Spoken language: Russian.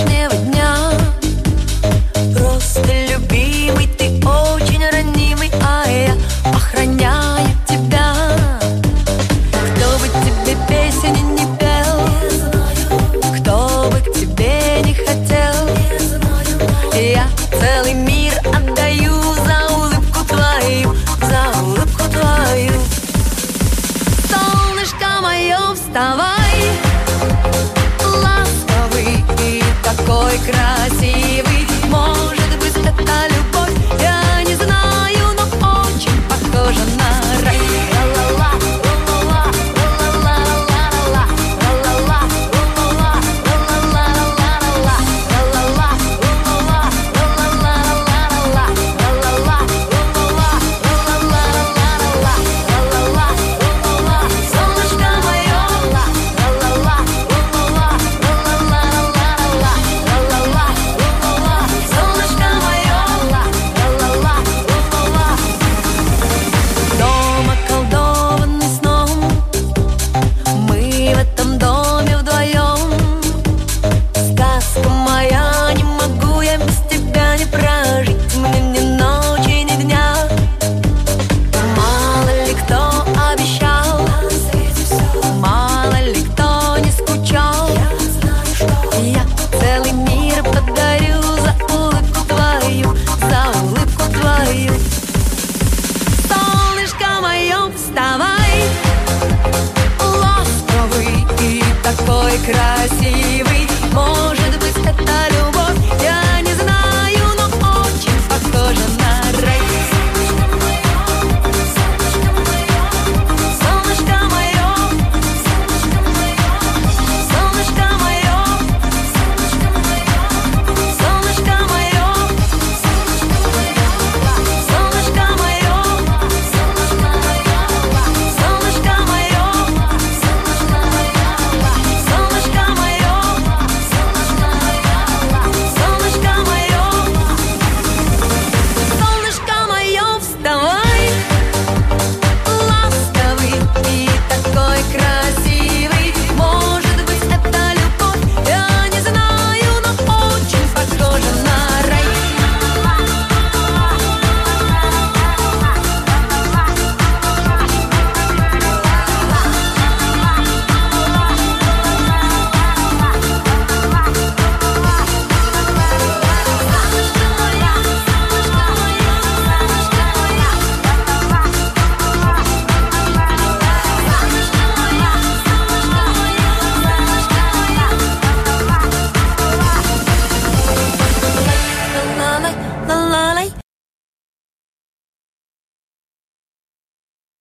завтрашнего дня. Просто любимый, ты очень ранимый, а я охраняю тебя. Кто бы тебе песни не пел, кто бы к тебе не хотел, я целый мир отдаю за улыбку твою, за улыбку твою. Солнышко мое, вставай, ласковый и такой красивый.